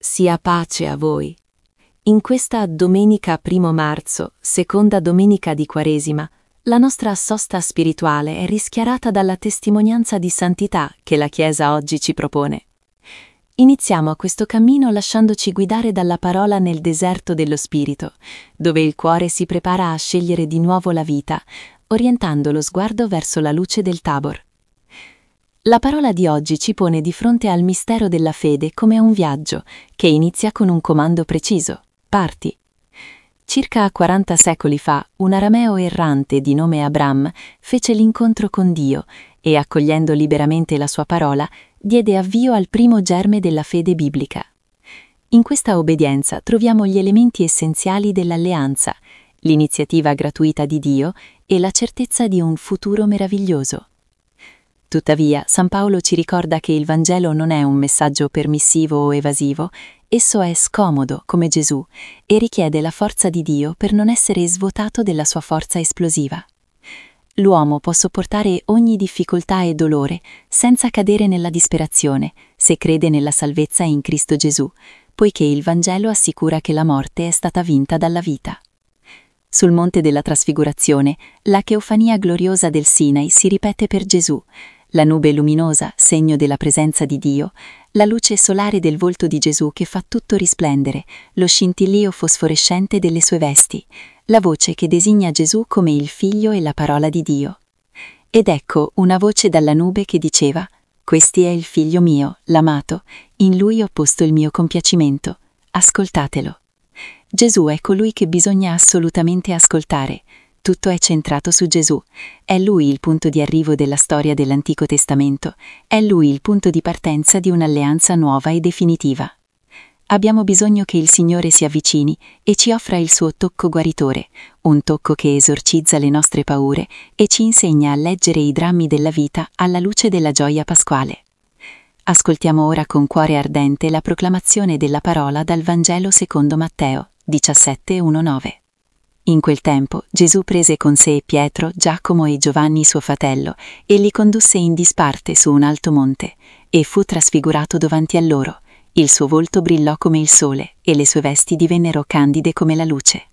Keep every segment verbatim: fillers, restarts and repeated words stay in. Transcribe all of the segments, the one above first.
Sia pace a voi. In questa domenica primo marzo, seconda domenica di Quaresima, la nostra sosta spirituale è rischiarata dalla testimonianza di santità che la Chiesa oggi ci propone. Iniziamo questo cammino lasciandoci guidare dalla parola nel deserto dello spirito, dove il cuore si prepara a scegliere di nuovo la vita, orientando lo sguardo verso la luce del Tabor. La parola di oggi ci pone di fronte al mistero della fede come a un viaggio che inizia con un comando preciso: parti. Circa quaranta secoli fa, un arameo errante di nome Abram fece l'incontro con Dio e, accogliendo liberamente la sua parola, diede avvio al primo germe della fede biblica. In questa obbedienza troviamo gli elementi essenziali dell'alleanza, l'iniziativa gratuita di Dio e la certezza di un futuro meraviglioso. Tuttavia, San Paolo ci ricorda che il Vangelo non è un messaggio permissivo o evasivo, esso è scomodo, come Gesù, e richiede la forza di Dio per non essere svuotato della sua forza esplosiva. L'uomo può sopportare ogni difficoltà e dolore senza cadere nella disperazione, se crede nella salvezza in Cristo Gesù, poiché il Vangelo assicura che la morte è stata vinta dalla vita. Sul monte della Trasfigurazione, la cheofania gloriosa del Sinai si ripete per Gesù, la nube luminosa, segno della presenza di Dio, la luce solare del volto di Gesù che fa tutto risplendere, lo scintillio fosforescente delle sue vesti, la voce che designa Gesù come il Figlio e la parola di Dio. Ed ecco una voce dalla nube che diceva: «Questi è il Figlio mio, l'amato, in lui ho posto il mio compiacimento, ascoltatelo». Gesù è colui che bisogna assolutamente ascoltare. Tutto è centrato su Gesù. È Lui il punto di arrivo della storia dell'Antico Testamento. È Lui il punto di partenza di un'alleanza nuova e definitiva. Abbiamo bisogno che il Signore si avvicini e ci offra il suo tocco guaritore, un tocco che esorcizza le nostre paure e ci insegna a leggere i drammi della vita alla luce della gioia pasquale. Ascoltiamo ora con cuore ardente la proclamazione della parola dal Vangelo secondo Matteo diciassette uno nove. In quel tempo Gesù prese con sé Pietro, Giacomo e Giovanni suo fratello e li condusse in disparte su un alto monte e fu trasfigurato davanti a loro. Il suo volto brillò come il sole e le sue vesti divennero candide come la luce.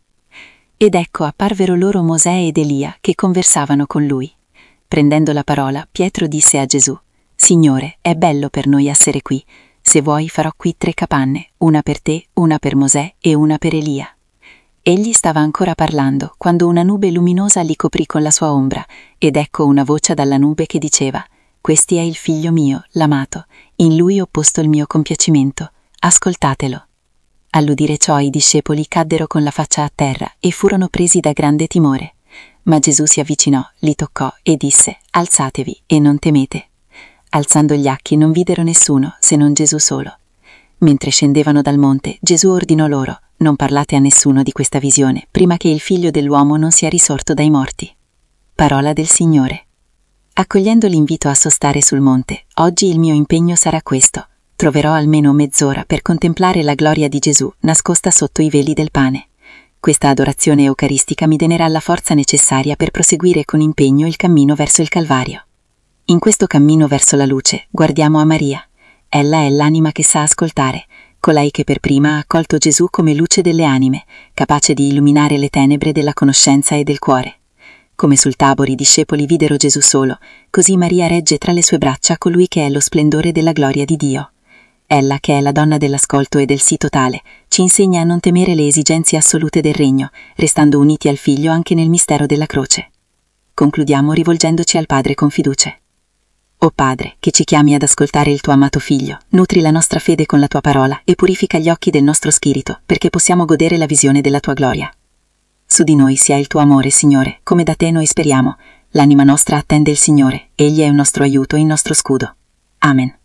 Ed ecco apparvero loro Mosè ed Elia che conversavano con lui. Prendendo la parola, Pietro disse a Gesù: «Signore, è bello per noi essere qui. Se vuoi farò qui tre capanne, una per te, una per Mosè e una per Elia». Egli stava ancora parlando quando una nube luminosa li coprì con la sua ombra, ed ecco una voce dalla nube che diceva: «Questi è il Figlio mio, l'amato, in lui ho posto il mio compiacimento, ascoltatelo». All'udire ciò i discepoli caddero con la faccia a terra e furono presi da grande timore. Ma Gesù si avvicinò, li toccò e disse: «Alzatevi e non temete». Alzando gli occhi non videro nessuno se non Gesù solo. Mentre scendevano dal monte, Gesù ordinò loro: «Non parlate a nessuno di questa visione, prima che il Figlio dell'uomo non sia risorto dai morti». Parola del Signore. Accogliendo l'invito a sostare sul monte, oggi il mio impegno sarà questo: troverò almeno mezz'ora per contemplare la gloria di Gesù nascosta sotto i veli del pane. Questa adorazione eucaristica mi donerà la forza necessaria per proseguire con impegno il cammino verso il Calvario. In questo cammino verso la luce guardiamo a Maria. Ella è l'anima che sa ascoltare, colei che per prima ha accolto Gesù come luce delle anime, capace di illuminare le tenebre della conoscenza e del cuore. Come sul Tabor i discepoli videro Gesù solo, così Maria regge tra le sue braccia colui che è lo splendore della gloria di Dio. Ella, che è la donna dell'ascolto e del sì totale, ci insegna a non temere le esigenze assolute del regno, restando uniti al Figlio anche nel mistero della croce. Concludiamo rivolgendoci al Padre con fiducia. O Padre, che ci chiami ad ascoltare il tuo amato Figlio, nutri la nostra fede con la tua parola e purifica gli occhi del nostro spirito, perché possiamo godere la visione della tua gloria. Su di noi sia il tuo amore, Signore, come da te noi speriamo. L'anima nostra attende il Signore, egli è il nostro aiuto e il nostro scudo. Amen.